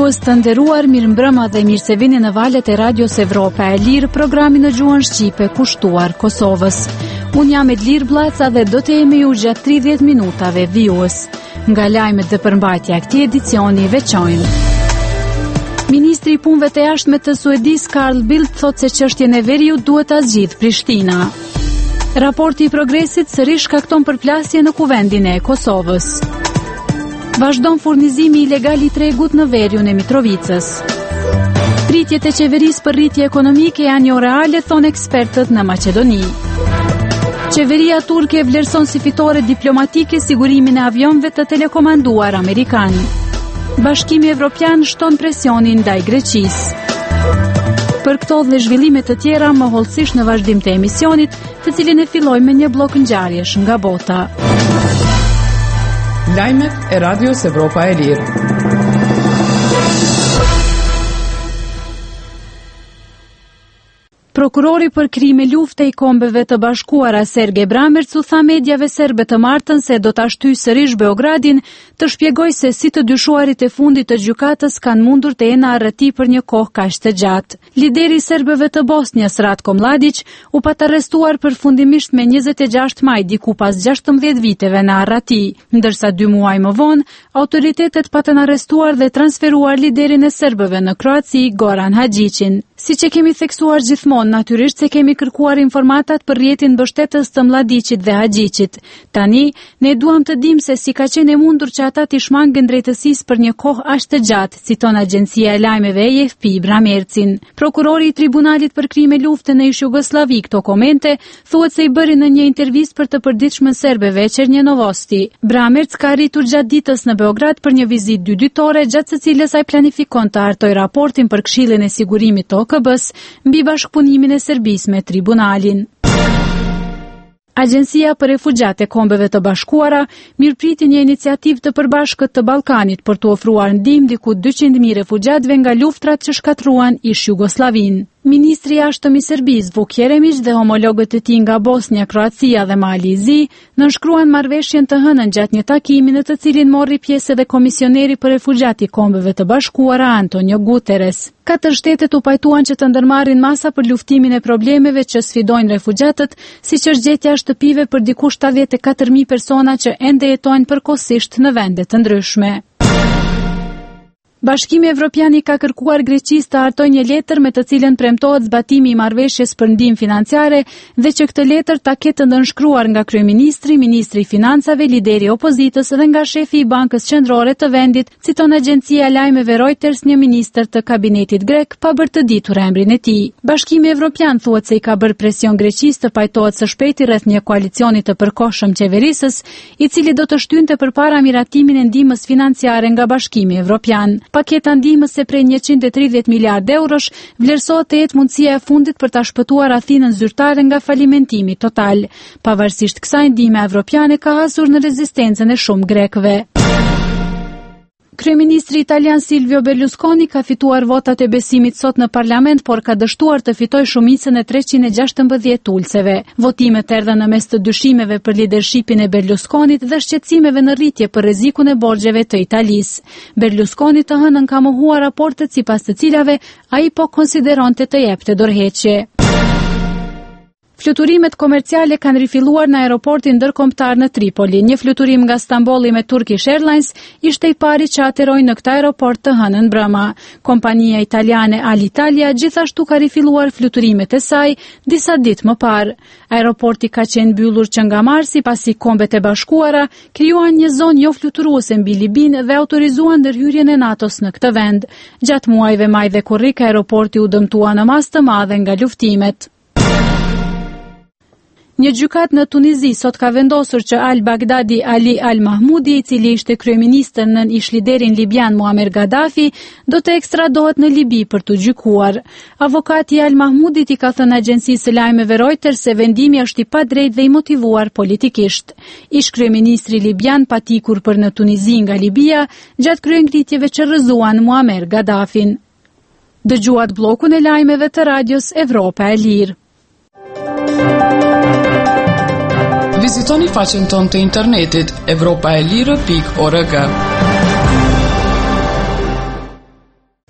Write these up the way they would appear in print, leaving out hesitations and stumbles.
dëgjues të nderuar, mirëmbrëma dhe mirë se vini në valët e Radios Evropa e Lirë, programi në gjuhën shqipe kushtuar Kosovës. Unë jam Edlir Blaca dhe do të jemi ju gjatë 30 minutave vijues. Nga lajmet dhe përmbajtja e këtij edicioni veçojnë. Ministri i Punëve të Jashtme të Suedis Carl Bildt thotë se çështjen e veriut duhet ta zgjidhë Prishtina. Raporti i progresit sërish shkakton përplasje në kuvendin e Kosovës. Vazhdon furnizimi ilegal i tregut në veriun e Mitrovicës. Pritjet e qeverisë për rritje ekonomike janë jo reale, thonë ekspertët në Maqedoni. Qeveria turke vlerëson si fitore diplomatike sigurimin e avionëve të telekomanduar amerikan. Bashkimi Evropian shton presionin ndaj Greqisë. Për këto dhe zhvillime të tjera, më hollësisht në vazhdim të emisionit, të cilin e filloj me një blok ngjarjesh nga bota. Lajmet e Radios Evropa e Lirë. Prokurori për krime lufte i Kombeve të Bashkuara Sergej Bramerc u tha mediave serbe të martën se do ta shtyjë sërish Beogradin të shpjegojë se si të dyshuarit e fundit të gjykatës kanë mundur të jenë arreti për një kohë kaq të gjatë. Lideri i serbëve të Bosnjës Ratko Mladić u pat arrestuar përfundimisht me 26 maj diku pas 16 viteve në arreti, ndërsa 2 muaj më vonë autoritetet patën arrestuar dhe transferuar liderin e serbëve në Kroaci Goran Hadžićin. Siç e kemi theksuar gjithmonë, natyrisht se kemi kërkuar informatat për rrjetin mbështetës të Mladićit dhe Hadžićit. Tani, ne duam të dimë se si ka qenë e mundur që ata t'i shmangën drejtësisë për një kohë aq të gjatë, citon agjencia e lajmeve AFP Bramercin. Prokurori i Tribunalit për krime lufte në Jugosllavi këto komente thuhet se i bëri në një intervistë për të përditshmën serbe Večer një Novosti. Bramerc ka arritur gjatë ditës në Beograd për një vizitë 2 ditore, gjatë së cilës ai planifikon të hartojë raportin për Këshillin e Sigurimit të OKB-s mbi bashkëpunimin e Serbisë me tribunalin. Agjencia për Refugjat e Kombeve të Bashkuara mirëpriti një iniciativë të përbashkët të Ballkanit për të ofruar ndihmë diku 200.000 refugjatëve nga luftrat që shkatruan Jugosllavinë. Ministri i Jashtëm i Serbisë Vuk Jeremić dhe homologët e tij nga Bosnia, Kroacia dhe Mali i Zi nënshkruan marrëveshjen të hënën gjatë një takimi në të cilin morri pjesë edhe komisioneri për refugjat i Kombeve të Bashkuara Antonio Guterres. 4 shtetet u pajtuan që të ndërmarrin masa për luftimin e problemeve që sfidojnë refugjatët, siç është gjetja e shtëpive për diku 74.000 persona që ende jetojnë përkohësisht në vende të ndryshme. Bashkimi Evropian i ka kërkuar Greqisë të hartojë një letër me të cilën premtohet zbatimi i marrëveshjes për ndihmë financiare dhe që këtë letër ta ketë nënshkruar nga kryeministri, ministri i financave, lideri i opozitës dhe nga shefi i Bankës Qendrore të vendit, citon agjencia e lajmeve Reuters një ministër të kabinetit grek pa bërë të ditur emrin e tij. Bashkimi Evropian thuhet se i ka bërë presion Greqisë të pajtohet së shpejti rreth një koalicioni të përkohshëm qeverisës, i cili do të shtynte përpara miratimin e ndihmës financiare nga Bashkimi Evropian. Paketa ndihmës se prej 130 miliardë eurosh vlerësohet të jetë mundësia e fundit për ta shpëtuar Athinën zyrtare nga falimentimi total. Pavarësisht kësaj, ndihma evropiane ka hasur në rezistencën e shumë grekëve. Kryeministri italian Silvio Berlusconi ka fituar votat e besimit sot në parlament, por ka dështuar të fitojë shumicën e 316 ulëseve. Votimet erdhën në mes të dyshimeve për lidershipin e Berlusconit dhe shqetësimeve në rritje për rrezikun e borxheve të Italisë. Berlusconi të hënën ka mohuar raportet sipas të cilave ai po konsideronte të jepte dorëheqje. Fluturimet komerciale kanë rifilluar në aeroportin ndërkombëtar në Tripoli. Një fluturim nga Stambolli me Turkish Airlines ishte i pari që ateroi në këtë aeroport të hënën brëma. Kompania italiane Alitalia gjithashtu ka rifilluar fluturimet e saj disa ditë më parë. Aeroporti ka qenë mbyllur që nga marsi pasi Kombet e Bashkuara krijuan një zonë jo fluturuese mbi Libinë dhe autorizuan ndërhyrjen e NATO-s në këtë vend. Gjatë muajve maj dhe korrik aeroporti u dëmtua në masë të madhe nga luftimet. Një gjykat në Tunizi sot ka vendosur që al-Baghdadi Ali al-Mahmudi, i cili ishte kryeminist nën ish-liderin libian Muammar Gaddafi, do të ekstradohet në Libi për të gjykuar. Avokati al-Mahmudit i ka thënë agjencisë së lajmeve Reuters se vendimi është i padrejtë dhe i motivuar politikisht. Ish-kryeministri libian patikur për në Tunizi nga Libia gjatë kryengritjeve që rrëzuan Muammar Gaddafin. Dëgjuat bllokun e lajmeve të Radios Evropa e Lirë. Vizitoni faqen tonë të internetit evropaelire.org.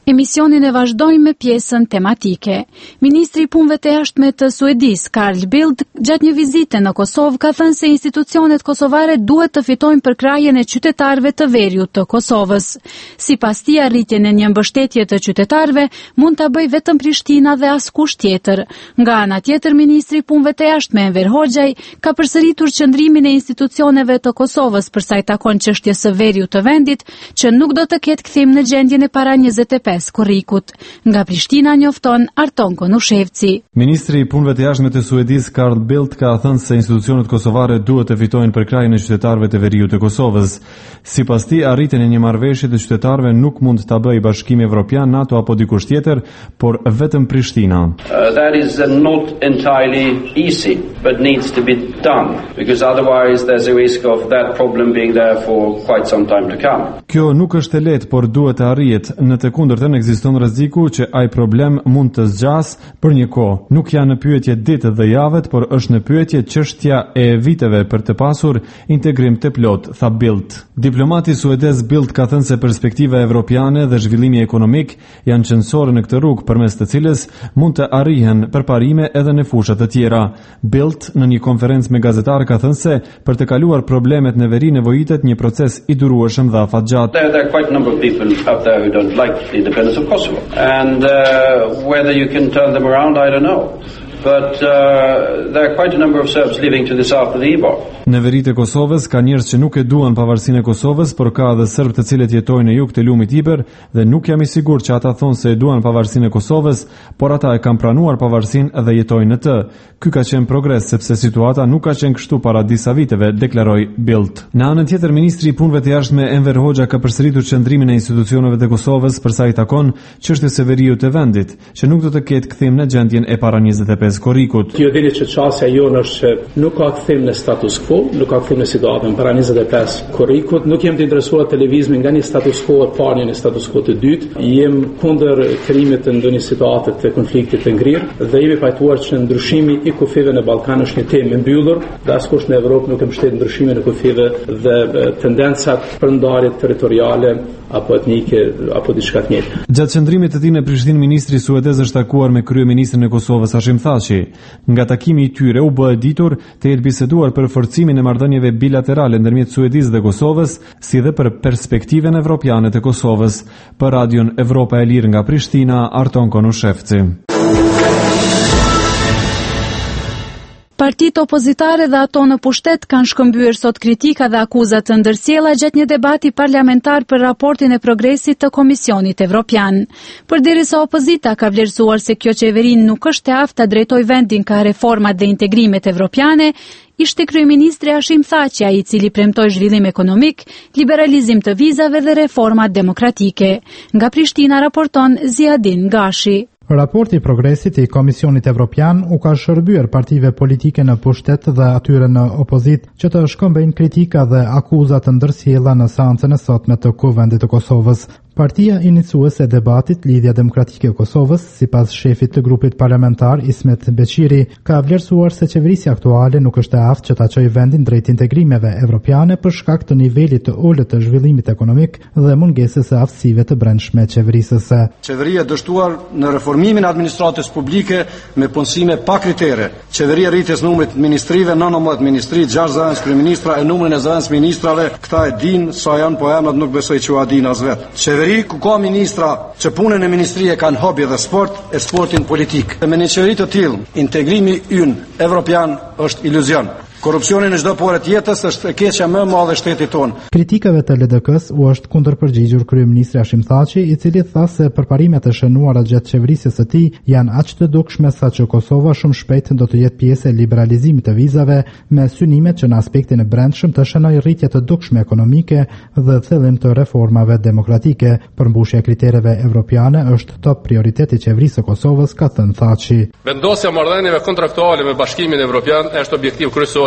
Emisionin e vazhdojmë me pjesën tematike. Ministri i Punëve të Jashtme të Suedis, Carl Bildt, gjatë një vizite në Kosovë ka thënë se institucionet kosovare duhet të fitojnë përkrahjen e qytetarëve të veriut të Kosovës. Sipas tij, arritjen e një mbështetje të qytetarëve mund ta bëjë vetëm Prishtina dhe askush tjetër. Nga ana tjetër, ministri i Punëve të Jashtme Enver Hoxhaj ka përsëritur qëndrimin e institucioneve të Kosovës për sa i takon çështjes së veriut të vendit, që nuk do të ketë kthim në gjendjen e para 25 korrikut. Nga Prishtina njofton Arton Konushevci. Ministri i Punëve të Jashtme të Suedis Carl Bildt ka thënë se institucionet kosovare duhet të fitojnë përkrahjen e qytetarëve të veriut të Kosovës. Sipas tij, arritjen e një marrëveshje të qytetarëve nuk mund ta bëjë Bashkimi Evropian, NATO apo dikush tjetër, por vetëm Prishtina. That is not entirely easy, but needs to be done, because otherwise there's a risk of that problem being there for quite some time to come. Kjo nuk është e lehtë, por duhet të arrihet. Në të kundërtën ekziston rreziku që ai problem mund të zgjasë për një kohë. Nuk janë në pyetje ditët dhe javët, por është në pyetje çështja e viteve për të pasur integrim të plot, tha Bildt. Diplomati suedez Bildt ka thënë se perspektiva evropiane dhe zhvillimi ekonomik janë qendrore në këtë rrugë përmes të cilës mund të arrihen përparime edhe në fusha të tjera. Bildt në një konferencë me gazetarë ka thënë se për të kaluar problemet në veri nevojitet një proces i durueshëm dhe afatgjat. There are quite a number of people up there who don't like the independence of Kosovo, and whether you can turn them around, I don't know. But there are quite a number of Serbs living to the south of the Ebor. Në veritë e Kosovës ka njerëz që nuk e duan pavarësinë e Kosovës, por ka edhe serb të cilët jetojnë në jug të lumit Iber dhe nuk jam i sigurt që ata thonë se e duan pavarësinë e Kosovës, por ata e kanë pranuar pavarësinë dhe jetojnë në të. Ky ka qenë progres sepse situata nuk ka qenë kështu para disa viteve, deklaroi Bildt. Në anën tjetër, ministri i Punëve të Jashtme Enver Hoxha ka përsëritur qëndrimin e institucioneve të Kosovës për sa i takon çështjes së veriut të vendit, që nuk do të ketë kthim në gjendjen e para 25 korrikut. Ju dini që çështja jonë është që nuk ka kthim në status quo, nuk ka kthim në situatën para 25 korrikut, nuk jem të interesuar televizmi nga një status quo e parë në status quo të dytë, jem kundër krijimit të ndonjë situate të konfliktit të ngrirë dhe jemi pajtuar që ndryshimi i kufive në Ballkan është një temë e mbyllur, dhe askush në Evropë nuk e mbështet ndryshimin e kufive dhe tendencat për ndarje territoriale apo etnike apo diçka tjetër. Gjatë qëndrimit të tij në Prishtinë, ministri suedez është takuar me kryeministrin e Kosovës Hashim Thaçi. Nga takimi i tyre u bë e ditur të jetë biseduar për forcimin e marrëdhënieve bilaterale ndërmjet Suedisë dhe Kosovës, si dhe për perspektiven evropiane të Kosovës. Për Radion Evropa e Lirë nga Prishtina, Arton Konushevci. Partitë opozitare dhe ato në pushtet kanë shkëmbyer sot kritika dhe akuza të ndërsjella gjatë një debati parlamentar për raportin e progresit të Komisionit Evropian. Përderisa opozita ka vlerësuar se kjo qeveri nuk është e aftë të drejtojë vendin ka reformat dhe integrimet evropiane, ishte kryeministri Hashim Thaçi ai i cili premtoi zhvillim ekonomik, liberalizim të vizave dhe reforma demokratike. Nga Prishtina raporton Ziadin Gashi. Raporti i progresit i Komisionit Evropian u ka shërbyer partive politike në pushtet dhe atyre në opozit që të shkëmbejnë kritika dhe akuza të ndërsjella në seancën e sotme të Kuvendit të Kosovës. Partia iniciuese e debatit Lidhja Demokratike e Kosovës, sipas shefit të grupit parlamentar Ismet Beqiri, ka vlerësuar se qeverisja aktuale nuk është e aftë që ta çojë vendin drejt integrimeve evropiane për shkak të nivelit të ulët të zhvillimit ekonomik dhe mungesës së aftësive të brendshme qeverisë së. Qeveria dështuar në reformimin e administratës publike me punësime pa kritere. Qeveria rritjes numrit ministrive, 19 ministri, 6 zëvendës kryeministra e numrin e zëvendës ministrave, këta e din sa janë, po emrat nuk besoj që u adin as vet. Qeveri ku ka ministra që punën e ministrie kanë hobi dhe sport, e sportin politik. Me një qeveri të tillë, integrimi ynë evropian është iluzion. Korrupsioni në çdo porë të jetës është e keqja më e madhe e shtetit tonë. Kritikave të LDK-s u është kundërpërgjigjur kryeministri Hashim Thaçi, i cili tha se përparimet e shënuara gjatë qeverisjes së tij janë aq të dukshme saqë Kosova shumë shpejt do të jetë pjesë e liberalizimit të vizave, me synimet që në aspektin e brendshëm të shënojë rritje të dukshme ekonomike dhe thellim të reformave demokratike. Përmbushja e kritereve evropiane është top prioritet i qeverisë së Kosovës, ka thënë Thaçi. Vendosja marrëdhënieve kontraktuale me Bashkimin Evropian është objektiv kryesor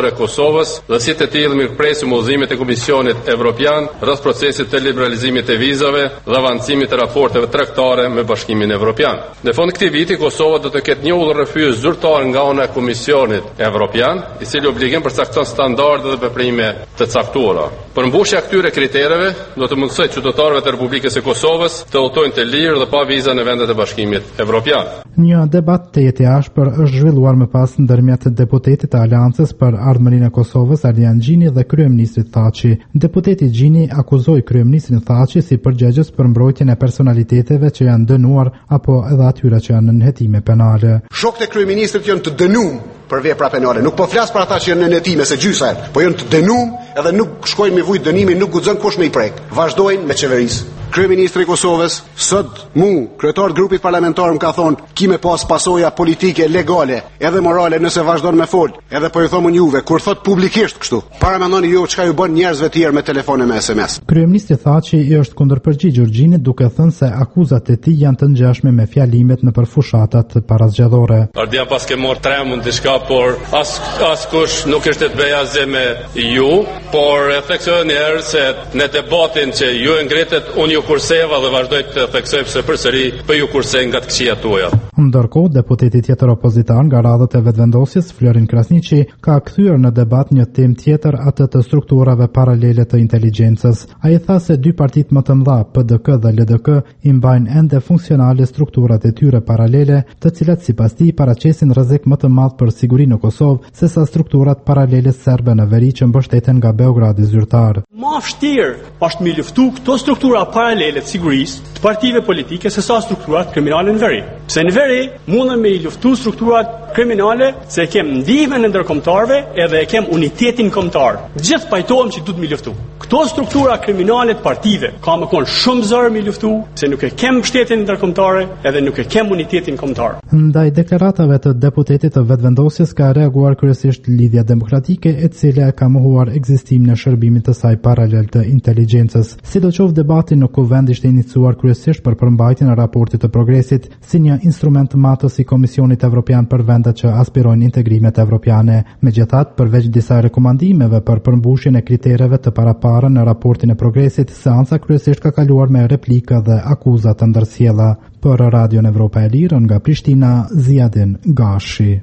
Veritor e Kosovës dhe si të tillë mirëpresim udhëzimet e Komisionit Evropian rreth procesit të liberalizimit të vizave dhe avancimit të raporteve tregtare me Bashkimin Evropian. Në fund këtij viti Kosova do të ketë një udhërrëfyes zyrtar nga ana e Komisionit Evropian, i cili obligim përcakton standarde dhe veprime të caktuara. Përmbushja e këtyre kritereve do të mundsojë qytetarëve të Republikës së Kosovës të udhtojnë të lirë dhe pa viza në vendet e Bashkimit Evropian. Një debat të jetë i ashpër është zhvilluar më pas ndërmjet deputetit të Aleancës për Ardhmërinë e Kosovës Ardian Gjini dhe kryeministrit Thaçi. Deputeti Gjini akuzoi kryeministrin Thaçi si përgjegjës për mbrojtjen e personaliteteve që janë dënuar apo edhe atyre që janë në hetime penale. Shokët e kryeministrit janë të dënuar për vepra penale. Nuk po flas për ata që janë në hetime se gjysa, po janë të dënuar edhe nuk shkojnë me vujt dënimin, nuk guxon kush me i prek. Vazhdojnë me qeverisë. Kryeministri i Kosovës, sot kryetar grupit parlamentar më ka thonë, ki me pas pasoja politike legale, edhe morale nëse vazhdon me fol. Edhe po i thomë juve, kur thot publikisht kështu, para mendoni ju çka ju bën njerëzve të tjerë me telefone me SMS. Kryeministri Thaçi i është kundërpërgjigjur Gjinit duke thënë se akuzat e tij janë të ngjashme me fjalimet nëpër fushatat parazgjedhore. Ardia pas ke marr tremën diçka, por as kush nuk është të bëj asgjë me ju, por e theksoj një herë se në debatin që ju e ngritet unë kurseva dhe vazhdoj të theksoj pse përsëri për ju kursej nga të këqija tuaja. Ndërkohë, deputeti tjetër opozitar nga radhët e vetëvendosjes, Florin Krasniqi, ka kthyer në debat një temë tjetër, atë të strukturave paralele të inteligjencës. Ai tha se dy partitë më të mëdha, PDK dhe LDK, i mbajnë ende funksionale strukturat e tyre paralele, të cilat sipas tij paraqesin rrezik më të madh për sigurinë në Kosovë sesa strukturat paralele serbe në veri që mbështeten nga Beogradi zyrtar. Më vështirë është me luftu këto struktura paralele të sigurisë të partive politike se sa strukturat kriminale në veri. Pse në veri mundën me i luftu strukturat kriminale se kem ndihmën e ndërkombëtarëve edhe e kem unitetin kombëtar. Gjithë pajtohem që duhet me luftu. Këto struktura kriminale të partive ka më kon shumë zor me luftu, se nuk e kem mbështetjen ndërkombëtare edhe nuk e kem unitetin kombëtar. Ndaj deklaratave të deputetit të vetëvendosjes ka reaguar kryesisht Lidhja Demokratike, e cila ka mohuar ekzistimin e shërbimit të saj paralel të inteligjencës. Sidoqoftë debati në Kuvend ishte iniciuar kryesisht për përmbajtjen e raportit të progresit si një instrument matës i Komisionit Evropian për vendet që aspirojnë integrimet evropiane. Megjithatë, përveç disa rekomandimeve për përmbushjen e kritereve të paraparë në raportin e progresit, seanca kryesisht ka kaluar me replika dhe akuza të ndërsjella. Për Radion Evropa e Lirë nga Prishtina, Ziadin Gashi.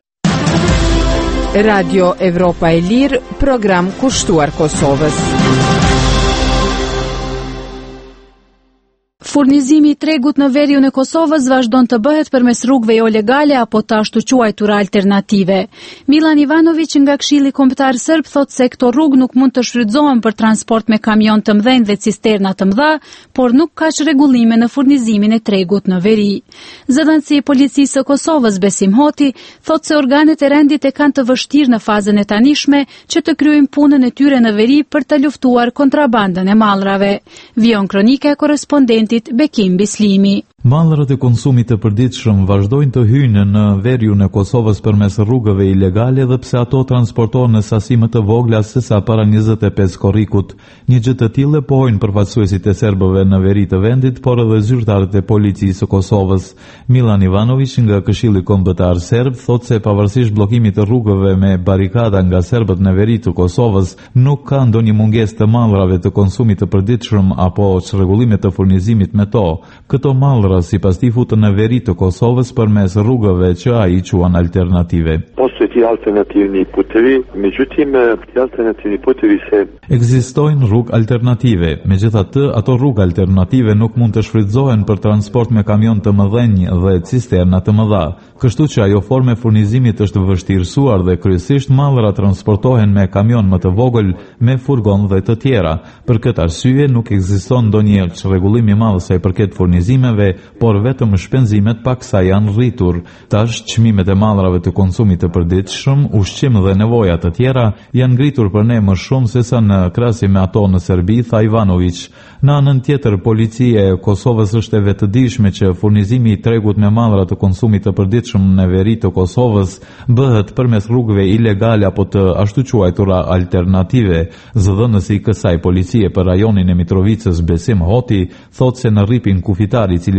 Radio Evropa e Lirë, program kushtuar Kosovës. Furnizimi i tregut në veriun e Kosovës vazhdon të bëhet përmes rrugëve jo legale apo të ashtu quajtura alternative. Milan Ivanović nga Këshilli Kombëtar Serb thotë se këto rrugë nuk mund të shfrytëzohen për transport me kamion të mëdhenj dhe cisterna të mëdha, por nuk ka rregullime në furnizimin e tregut në veri. Zëdhënësi i Policisë së Kosovës Besim Hoti thotë se organet e rendit e kanë të vështirë në fazën e tanishme që të kryejnë punën e tyre në veri për të luftuar kontrabandën e mallrave. Vion kronika e korrespondentit Bekim Bislimi. Mallrat e konsumit të përditshëm vazhdojnë të hyjnë në veriun e Kosovës përmes rrugëve ilegale dhe pse ato transportohen në sasi më të vogla se sa para 25 korrikut. Një gjë të tillë pohojnë përfaqësuesit e serbëve në veri të vendit, por edhe zyrtarët e policisë së Kosovës. Milan Ivanović nga Këshilli Kombëtar Serb thotë se pavarësisht bllokimit të rrugëve me barikada nga serbët në veri të Kosovës, nuk ka ndonjë mungesë të mallrave të konsumit të përditshëm apo çrregullime të furnizimit me to. Këto mallra sipas tij futën në veri të Kosovës përmes rrugëve që ai quan alternative. Alternativni putevi, međutim, ti alternativni putevi se... Ekzistojnë rrugë alternative, megjithatë ato rrugë alternative nuk mund të shfrytëzohen për transport me kamion të mëdhenj dhe cisterna të mëdha. Kështu që ajo formë e furnizimit është vështirësuar dhe kryesisht mallra transportohen me kamion më të vogël, me furgon dhe të tjera. Për këtë arsye nuk ekziston ndonjë çrregullim i madh sa i përket furnizimeve, por vetëm shpenzimet paksa janë rritur. Tash çmimet e mallrave të konsumit të përditshëm, ushqim dhe nevojat të tjera janë ngritur për ne më shumë se sa në krahasim me ato në Serbi, tha Ivanović. Në anën tjetër, policia e Kosovës është e vetëdijshme që furnizimi i tregut me mallra të konsumit të përditshëm në veri të Kosovës bëhet përmes rrugëve ilegale apo të ashtu quajtura alternative. Zëdhënësi i kësaj policie për rajonin e Mitrovicës Besim Hoti thotë se në rripin kufitari, i cili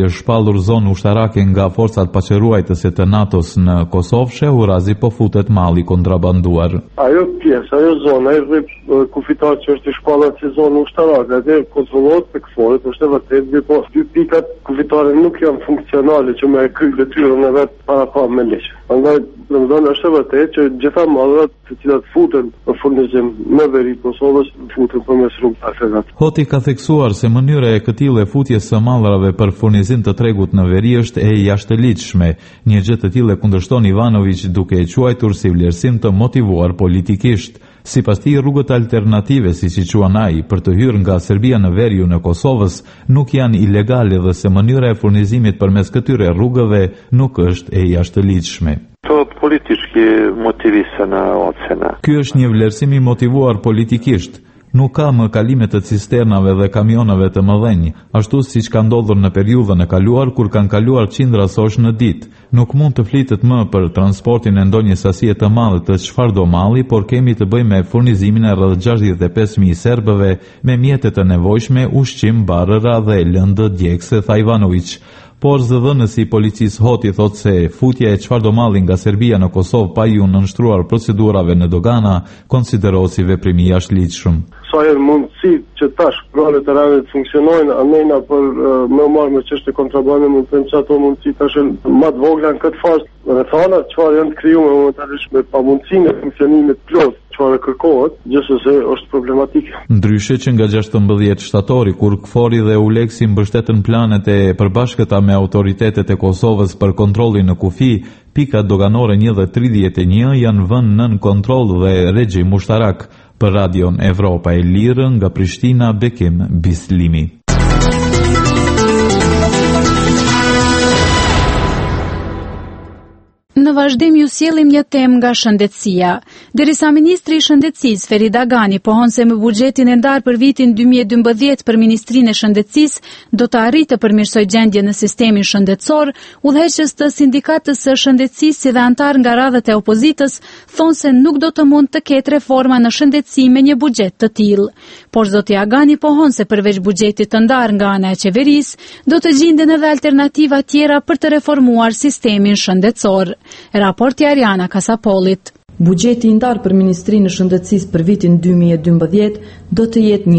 shpallur zonë ushtarake nga forcat paqëruajtëse të NATO-s në Kosovë, shehu Razi po futet malli kontrabanduar. Ajo pjesë, ajo zonë, ajo kufitar që është i shpallat si zonë ushtarake, atë kontrollohet të këforit, është e vërtet, po dy pikat kufitare nuk janë funksionale që me kry detyrën e vetë para pa me leqë. Andaj, domethënë është e vërtet që gjitha madhrat të cilat futen në furnizim në veri Kosovës futen përmes rrugëve. Hoti ka theksuar se mënyra e këtille futjes së mallrave për furnizim të tregut në veri është e jashtëligjshme. Një gjë të tillë kundërshton Ivanović duke e quajtur si vlerësim të motivuar politikisht. Sipas tij, rrugët alternative, siç i quan ai, për të hyrë nga Serbia në veriun e Kosovës nuk janë ilegale dhe se mënyra e furnizimit përmes këtyre rrugëve nuk është e jashtëligjshme. Politički motivisana ocena. Ky është një vlerësim i motivuar politikisht. Nuk ka më kalime të cisternave dhe kamionave të mëdhenj, ashtu siç ka ndodhur në periudhën e kaluar kur kanë kaluar qindra sosh në ditë. Nuk mund të flitet më për transportin e ndonjë sasie të madhe të çfarëdo malli, por kemi të bëjmë me furnizimin e rreth 65.000 serbëve me mjete të nevojshme, ushqim, barëra dhe lëndë djegëse, tha Ivanović. Por zëdhënësi i policisë Hoti thot se futja e çfarëdo malli nga Serbia në Kosovë pa ju nënshtruar procedurave në dogana konsiderohet si veprim i jashtëligjshëm. Sa herë mundësi që tash pranë të rrave të funksionojnë, anejna për më marrë me çështë kontrabande, mund të them që ato mundësi tash më të vogla në këtë fazë. Rrethana çfarë janë të krijuar momentalisht me pamundësinë e funksionimit plot, çfarë kërkohet, gjithsesi është problematike. Ndryshe që nga 16 shtatori, kur KFOR-i dhe ULEX-i mbështetën planet e përbashkëta me autoritetet e Kosovës për kontrollin në kufi, pikat doganore 1 dhe 31 janë vënë nën kontroll dhe regjim ushtarak. Për Radion Evropa e Lirë nga Prishtina, Bekim Bislimi. Në vazhdim ju sjellim një temë nga shëndetësia. Derisa ministri i shëndetësisë Ferit Agani pohon se me buxhetin e ndarë për vitin 2012 për Ministrinë e Shëndetësisë do të arritë të përmirësojë gjendjen në sistemin shëndetësor, udhëheqës të sindikatës së shëndetësisë si dhe antar nga radhët e opozitës thonë se nuk do të mund të ketë reforma në shëndetësi me një buxhet të tillë. Por zoti Agani pohon se përveç buxhetit të ndarë nga ana e qeverisë, do të gjenden edhe alternativa tjera për të reformuar sistemin shëndetësor. Raporti Ariana Kasapolit. Buxheti i ndarë për Ministrinë e Shëndetësisë për vitin 2012 do të jetë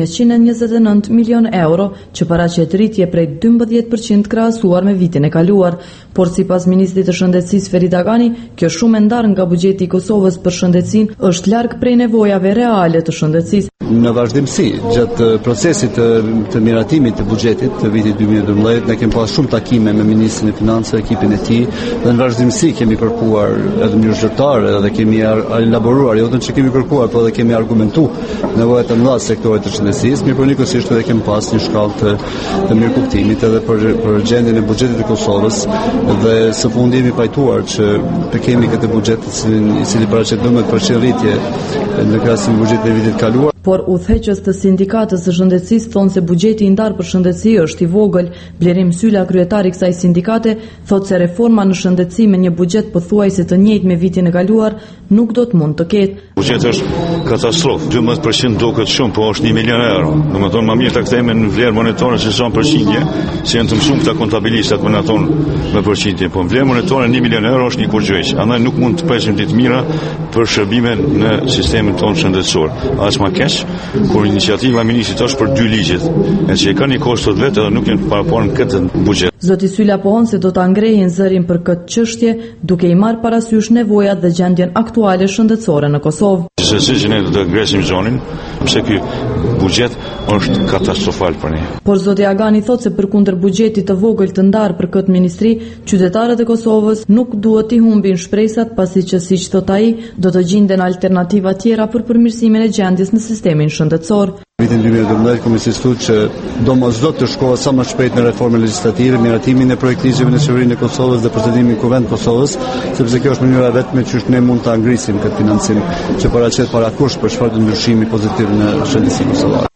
129 milion euro, që paraqet rritje prej 12% krahasuar me vitin e kaluar, por sipas ministrit të Shëndetësisë Ferit Agani, kjo shumë e ndarë nga buxheti i Kosovës për shëndetësinë është larg prej nevojave reale të shëndetësisë. Në vazhdimsi, gjatë procesit të miratimit të buxhetit të vitit 2012, ne kemi pas shumë takime me ministrin e financave, ekipin e tij, dhe në vazhdimsi kemi kërkuar edhe në mënyrë zyrtare dhe kemi elaboruar, jo vetëm që kemi kërkuar, por edhe kemi argumentuar nevojat e mëdha të sektorit të shëndetësisë, mirëponikësisht edhe kemi pas një shkallë të mirëkuptimit edhe për gjendjen e buxhetit të Kosovës, dhe së fundi jemi pajtuar që të kemi këtë buxhet i cili paraqet 12% rritje në krahasim me buxhetin e vitit kaluar. Por udhëheqës të sindikatës së shëndetësisë thonë se buxheti i ndarë për shëndetësi është i vogël. Blerim Syla, kryetari i kësaj sindikate, thotë se reforma në shëndetësi me një buxhet pothuajse të njëjtë me vitin e kaluar nuk do të mund të ketë. Buxheti është katastrofë. 12% duket shumë, po është 1 milion euro. Domethënë më mirë ta kthejmë në vlerë monetare se sa përqindje, si janë të mësuar këta kontabilistat me aton me përqindje. Po vlerë monetare 1 milion euro është një kurrgjë. Andaj nuk mund të presim ditë mira për shërbime në sistemin tonë shëndetësor. As më keq kur iniciativa e ministrit është për 2 ligjet, e që kanë kostot vetë edhe nuk janë paraporën këtë buxhet. Zoti Syla pohon se do ta ngrehin zërin për këtë çështje, duke i marrë parasysh nevojat dhe gjendjen aktuale shëndetësore në Kosovë. Se ne do të ngresim zonin, pse ky buxhet është katastrofal për ne. Por zoti Agani thotë se përkundër buxhetit të vogël të ndarë për këtë ministri, qytetarët e Kosovës nuk duhet i humbin shpresat, pasi që siç thot ai, do të gjenden alternativa tjera për përmirësimin e gjendjes në sistemin shëndetësor. Vitin 2012 kemi insistuar që domosdoshmë të shkohet sa më shpejt në reformën legislative, miratimin e projektligjeve në qeverinë e Kosovës dhe procedimin në Kuvend Kosovës, sepse kjo është mënyra vetme që ne mund ta ngrisim këtë financim që paraqet parakush për çfarë ndryshimi pozitiv në shëndetësinë kosovare.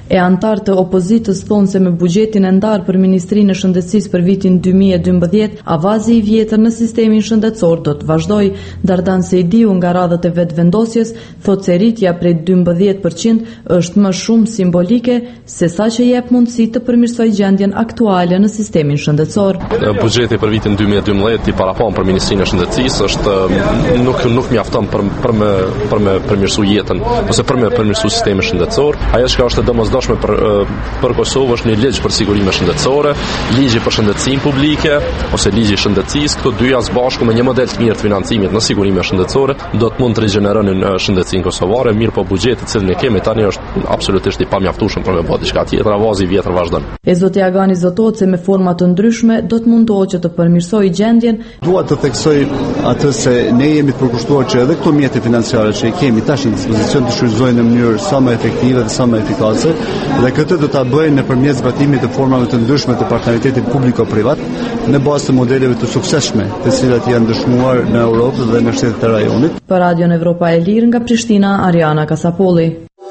E antar të opozitës thonë se me buxhetin e ndarë për Ministrinë e Shëndetësisë për vitin 2012, avazi i vjetër në sistemin shëndetësor do të vazhdojë. Dardan Seidiu nga radhët e vetëvendosjes thotë se rritja prej 12% është më shumë simbolike se sa që jep mundësi të përmirësojë gjendjen aktuale në sistemin shëndetësor. Buxheti për vitin 2012 i parafon për Ministrinë e Shëndetësisë është nuk mjafton për me përmirësuar jetën ose për me përmirësuar sistemin shëndetësor. Ajo që është domosdoshme për Kosovë është një ligj për sigurinë shëndetësore, ligji për shëndetësinë publike ose ligji i shëndetësisë. Këto dyja së bashku me një model të mirë të financimit në sigurinë shëndetësore do të mund të rigjenerojnë shëndetësinë kosovare. Mirë, po buxheti i cilin e kemi tani është absolutisht i pamjaftueshëm për me bërë diçka tjetër. Avazi i vjetër vazhdon. E zoti Agani zotohet se me forma të ndryshme do të mundohet që të përmirësojë gjendjen. Dua të theksoj atë se ne jemi të përkushtuar që edhe këto mjete financiare që i kemi tash në dispozicion të shfrytëzohen në mënyrë sa më efektive dhe sa më efikase, dhe këtë do ta bëjnë nëpërmjet zbatimit të formave të ndryshme të partneritetit publiko-privat në bazë të modeleve të suksesshme, të cilat janë dëshmuar në Europë dhe në shtetet e rajonit. Për Radion Evropa e Lirë nga Prishtina, Ariana Kasapolli.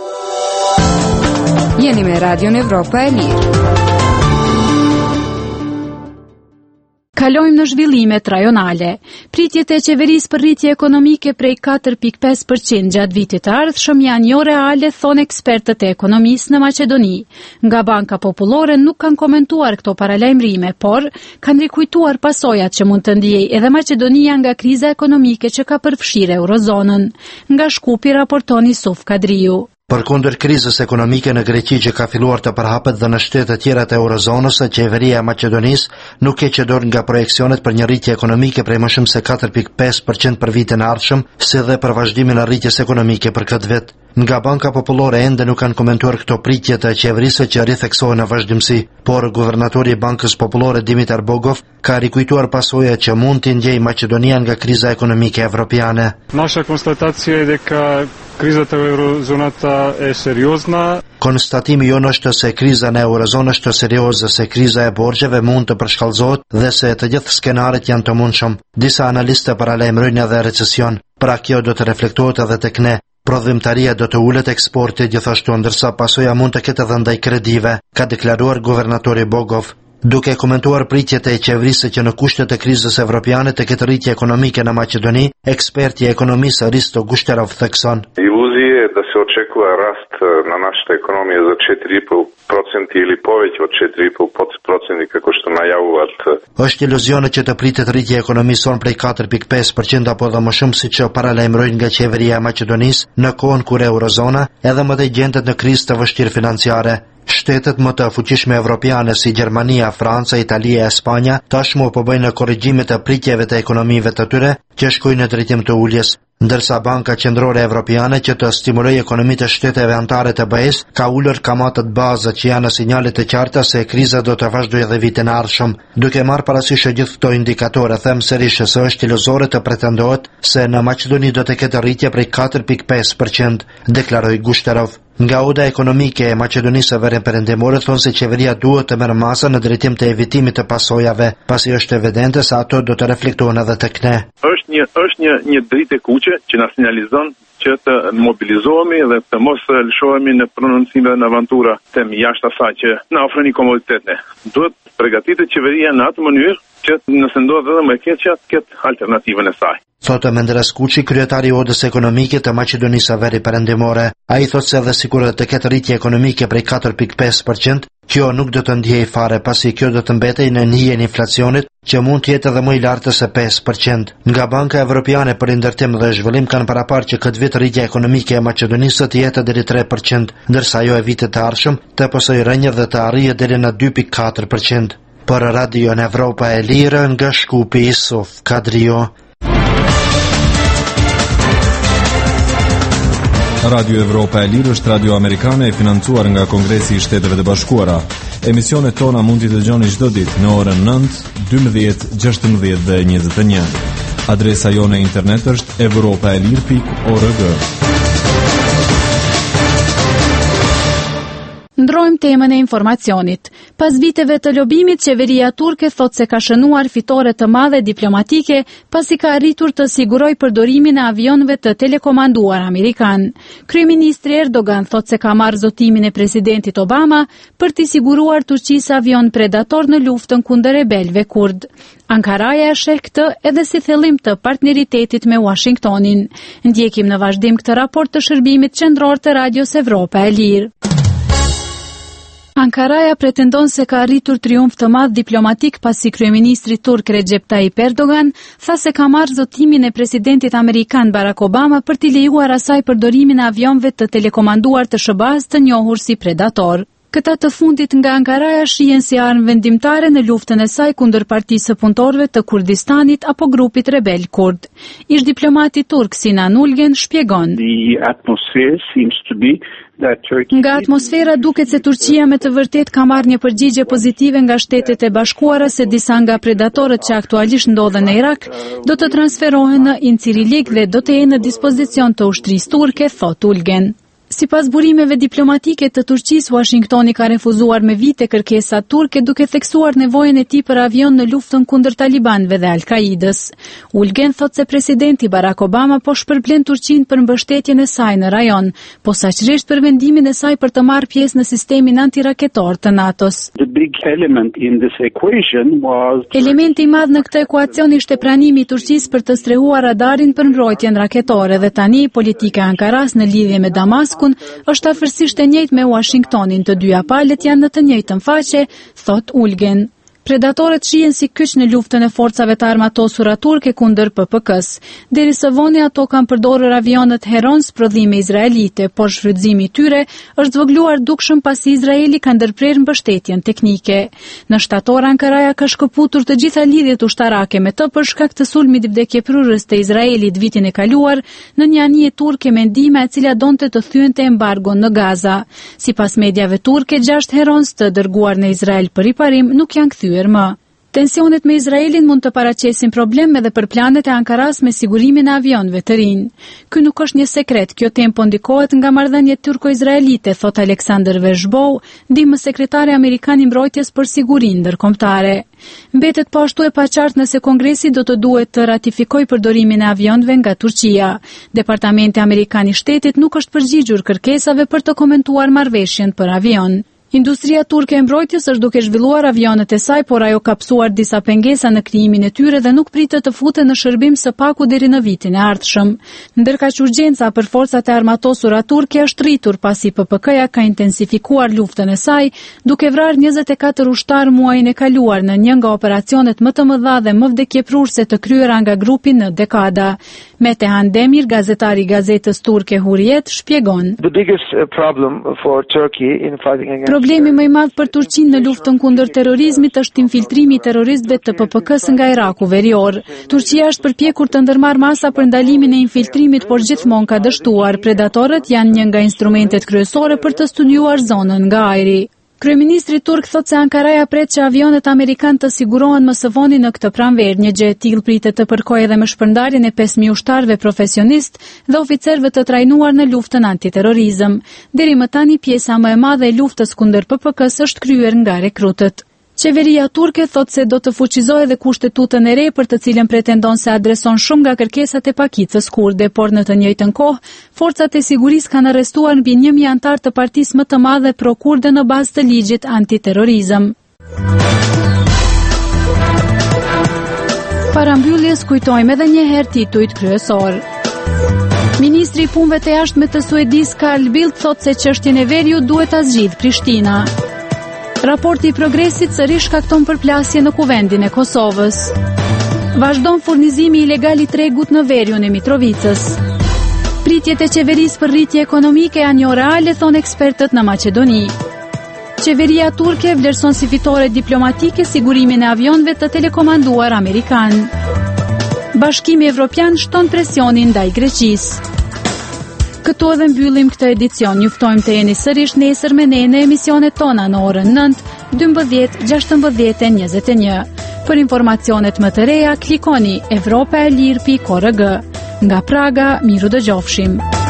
Jeni me Radion Evropa e Lirë. Kalojmë në zhvillimet rajonale. Pritjet e qeverisë për rritje ekonomike prej 4.5% gjatë vitit të ardhshëm janë jo reale, thonë ekspertët e ekonomisë në Maqedoni. Nga Banka Popullore nuk kanë komentuar këto paralajmërime, por kanë rikujtuar pasojat që mund të ndiejë edhe Maqedonia nga kriza ekonomike që ka përfshirë eurozonën. Nga Shkupi raporton Yusuf Kadriu. Përkundër krizës ekonomike në Greqi që ka filluar të përhapet dhe në shtetet e tjera të eurozonës, qeveria e Maqedonisë nuk heqë dorë nga projeksionet për një rritje ekonomike prej më shumë se 4.5% për vitin e ardhshëm, si dhe për vazhdimin e rritjes ekonomike për këtë vit. Nga Banka Popullore ende nuk kanë komentuar këto pritje të qeverisë që ritheksohen në vazhdimsi, por guvernatori i Bankës Popullore Dimitar Bogov ka rikujtuar pasojat që mund të ndjejë Maqedonia nga kriza ekonomike evropiane. Naša konstatacija je da kriza të eurozonata e seriozna. Konstatimi jonë është se kriza në eurozonë është serioze, se kriza e borxheve mund të përshkallëzohet dhe se të gjithë skenaret janë të mundshëm. Disa analistë paralajmërojnë edhe recesion. Pra kjo do të reflektohet edhe tek ne. Prodhimtaria do të ulet, eksporti gjithashtu, ndërsa pasoja mund të ketë edhe ndaj kredive, ka deklaruar guvernatori Bogov. Duke komentuar pritjet e qeverisë që në kushtet e krizës evropiane të ketë rritje ekonomike në Maqedoni, eksperti i ekonomisë Risto Gushterov thekson. Iluzije da se očekuje rast na našoj ekonomiji za 4,5% ili poveći od 4,5% kako što najavovat. Është iluzione që të pritet rritje ekonomisë son prej 4.5% apo dhe më shumë siç paralajmërojnë nga qeveria e Maqedonisë në kohën kur eurozona edhe më tej gjendet në krizë të vështirë financiare. Shtetet më të fuqishme evropiane si Gjermania, Franca, Italia e Spanja tashmë po bëjnë korrigjimet e pritjeve të ekonomive të tyre që shkojnë në drejtim të uljes, ndërsa Banka Qendrore Evropiane që të stimulojë ekonomitë e shteteve anëtare të BE-s ka ulur kamatat bazë që janë sinjale të qarta se kriza do të vazhdojë edhe vitin e ardhshëm. Duke marrë parasysh gjithë këto indikatore, them sërish se është iluzore të pretendohet se në Maqedoni do të ketë rritje prej 4.5%, deklaroi Gushterov. Nga oda ekonomike e Maqedonisë së Veriut Perëndimore thonë se qeveria duhet të merë masa në drejtim të evitimit të pasojave, pasi është evidente se ato do të reflektohen edhe tek ne. Është një dritë e kuqe që na sinjalizon që të mobilizohemi dhe të mos lëshohemi në prononcime në avantura temi jashtë asaj që na ofron komoditetne. Duhet përgatitet qeveria në atë mënyrë që nëse ndodhet edhe më e keqja të ketë alternativën e saj. Thotë Menderes Kuçi, kryetari i odës ekonomike të Maqedonisë së Veriut Perëndimore. Ai thotë se edhe sikur të ketë rritje ekonomike prej 4.5%, kjo nuk do të ndjejë fare, pasi kjo do të mbetej në nijen e inflacionit, që mund të jetë edhe më i lartë se 5%. Nga Banka Evropiane për Ndërtim dhe Zhvillim kanë paraparë që këtë vit rritja ekonomike e Maqedonisë të jetë deri 3%, ndërsa ajo e vitit të ardhshëm të pasojë rënje dhe të arrijë deri në 2.4%. Për Radion Evropa e Lirë nga Shkupi, Yusuf Kadrio. Radio Evropa e Lirë është radio amerikane e financuar nga Kongresi i Shteteve të Bashkuara. Emisionet tona mund t'i dëgjoni çdo ditë në orën 9, 12, 16 dhe 21. Adresa jone internet është europaelir.org. Ndrojmë temën e informacionit. Pas viteve të lobimit, qeveria turke thot se ka shënuar fitore të madhe diplomatike pasi ka arritur të sigurojë përdorimin e avionëve të telekomanduar amerikan. Kryeministri Erdogan thot se ka marrë zotimin e presidentit Obama për t'i siguruar Turqisë avion predator në luftën kundër rebelëve kurd. Ankaraja e sheh këtë edhe si thellim të partneritetit me Washingtonin. Ndjekim në vazhdim këtë raport të shërbimit qendror të Radios Evropa e Lirë. Ankaraja pretendon se ka arritur triumf të madh diplomatik pasi kryeministri turk Recep Tayyip Erdogan tha se ka marrë zotimin e presidentit amerikan Barack Obama për t'i lejuar asaj përdorimin e avionëve të telekomanduar të SBA-s të njohur si Predator. Këta të fundit nga Ankaraja shihen si armë vendimtare në luftën e saj kundër Partisë së Punëtorëve të Kurdistanit apo grupit rebel kurd. Ish diplomati turk Sinan Ulgen shpjegon: Nga atmosfera duket se Turqia me të vërtet ka marrë një përgjigje pozitive nga Shtetet e Bashkuara se disa nga predatorët që aktualisht ndodhen në Irak do të transferohen në Incirlik dhe do të jenë në dispozicion të ushtrisë turke, thot Ulgen. Sipas burimeve diplomatike të Turqisë, Washingtoni ka refuzuar me vite kërkesat turke duke theksuar nevojën e tij për avion në luftën kundër talibanëve dhe Al-Qaidës. Ulgen thot se presidenti Barack Obama po shpërblen Turqinë për mbështetjen e saj në rajon, posaçërisht për vendimin e saj për të marrë pjesë në sistemin antiraketor të NATO-s. Elementi i madh në këtë ekuacion ishte pranimi i Turqisë për të strehuar radarin për mbrojtjen raketore dhe tani politika e Ankaras në lidhje me Damasku është afërsisht e njëjtë me Washingtonin, të dyja palët janë në të njëjtën faqe, thot Ulgen. Predatorët shihen si kyç në luftën e forcave të armatosura turke kundër PPK-s. Deri së voni ato kanë përdorur avionët Heron prodhime izraelite, por shfrytëzimi i tyre është zvogluar dukshëm pasi Izraeli ka ndërprerë mbështetjen teknike. Në shtator Ankaraja ka shkëputur të gjitha lidhjet ushtarake me të për shkak të sulmit vdekjeprurës të Izraelit vitin e kaluar në një anije turke me ndihmë e cila donte të thyente embargon në Gaza. Sipas mediave turke, 6 Heron të dërguar në Izrael për riparim nuk janë kthyer më. Tensionet me Izraelin mund të paraqesin problem edhe për planet e Ankaras me sigurimin e avionëve të rinj. Ky nuk është një sekret, kjo temë po ndikohet nga marrëdhëniet turko-izraelite, thot Alexander Veshbou, ndihmës sekretare amerikan i mbrojtjes për sigurinë ndërkombëtare. Mbetet po ashtu e paqartë nëse Kongresi do të duhet të ratifikojë përdorimin e avionëve nga Turqia. Departamenti amerikan i shtetit nuk është përgjigjur kërkesave për të komentuar marrëveshjen për avion. Industria turke e mbrojtjes është duke zhvilluar avionet e saj, por ajo ka psuar disa pengesa në krijimin e tyre dhe nuk pritet të futet në shërbim së paku deri në vitin e ardhshëm. Ndërkaq urgjenca për forcat e armatosura turke është rritur pasi PPK-ja ka intensifikuar luftën e saj, duke vrarë 24 ushtar muajin e kaluar në një nga operacionet më të mëdha dhe më vdekjeprurse të kryera nga grupi në dekada. Metehan Demir, gazetari i gazetës turke Hurriyet, shpjegon: Problemi më i madh për Turqinë në luftën kundër terrorizmit është infiltrimi i terroristëve të PPK-s nga Iraku verior. Turqia është përpjekur të ndërmarrë masa për ndalimin e infiltrimit, por gjithmonë ka dështuar. Predatorët janë një nga instrumentet kryesore për të studiuar zonën nga ajri. Kryeministri turk thot se Ankaraja pret që avionet amerikan të sigurohen më së voni në këtë pranverë. Një gjë e tillë pritet të përkojë edhe me shpërndarjen e 5000 ushtarëve profesionist dhe oficerëve të trajnuar në luftën antiterrorizëm. Deri më tani pjesa më e madhe e luftës kundër PPK-s është kryer nga rekrutët. Qeveria turke thot se do të fuqizojë edhe kushtetutën e re për të cilën pretendon se adreson shumë nga kërkesat e pakicës kurde, por në të njëjtën kohë, forcat e sigurisë kanë arrestuar mbi 1000 antar të partisë më të madhe pro-kurde në bazë të ligjit antiterrorizëm. Para mbylljes kujtojmë edhe një herë titujt kryesor. Ministri i Punëve të Jashtme të Suedisë Carl Bildt thot se çështjen e veriut duhet ta zgjidhë Prishtina. Raporti i Progresit sërish shkakton përplasje në kuvendin e Kosovës. Vazhdon furnizimi ilegal i tregut në veriun e Mitrovicës. Pritjet e qeverisë për rritje ekonomike janë jo reale, thon ekspertët në Maqedoni. Qeveria turke vlerëson si fitore diplomatike sigurimin e avionëve të telekomanduar amerikan. Bashkimi Evropian shton presionin ndaj Greqisë. Këtu edhe mbyllim këtë edicion. Ju ftojmë të jeni sërish nesër me ne në emisionet tona në orën 9, 12, 16 e 21. Për informacionet më të reja, klikoni evropaelir.org. Nga Praga, miru dëgjofshim.